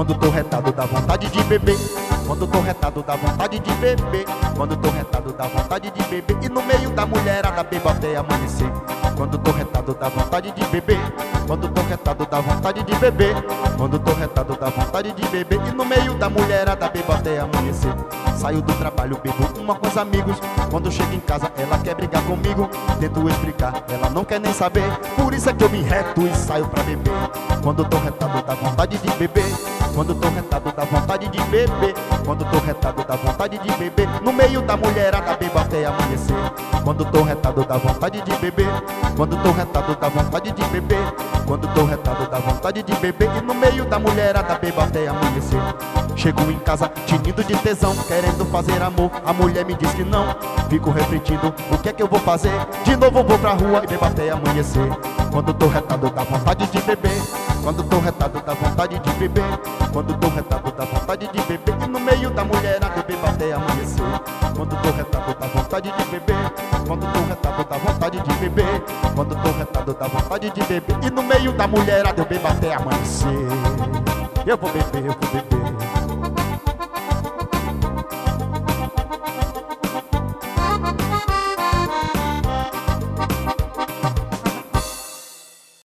Quando tô retado dá vontade de beber. Quando tô retado dá vontade de beber. Quando tô retado dá vontade de beber. E no meio da mulherada bebo até amanhecer. Quando tô retado dá vontade de beber. Quando tô retado dá vontade de beber. Quando tô retado dá vontade de beber. E no meio da mulherada bebo até amanhecer. Saio do trabalho, bebo uma com os amigos. Quando chego em casa ela quer brigar comigo. Tento explicar, ela não quer nem saber. Por isso é que eu me reto e saio pra beber. Quando tô retado dá vontade de beber. Quando tô retado dá vontade de beber. Quando tô retado dá vontade de beber. No meio da mulherada bebo até amanhecer. Quando tô retado dá vontade de beber. Quando tô retado dá vontade de beber. Quando tô retado dá vontade de beber. E no meio da mulherada bebo até amanhecer. Chego em casa tinindo de tesão, querendo fazer amor, a mulher me diz que não. Fico refletindo, o que é que eu vou fazer? De novo vou pra rua e bebo até amanhecer. Quando tô retado dá vontade de beber. Quando tô retado dá vontade de beber. Quando tô retado dá vontade de beber. E no meio da mulherada eu bebo até amanhecer. Quando tô retado dá vontade de beber. Quando tô retado dá vontade de beber. Quando tô retado dá vontade de beber. E no meio da mulherada eu bebo até amanhecer. Eu vou beber, eu vou beber.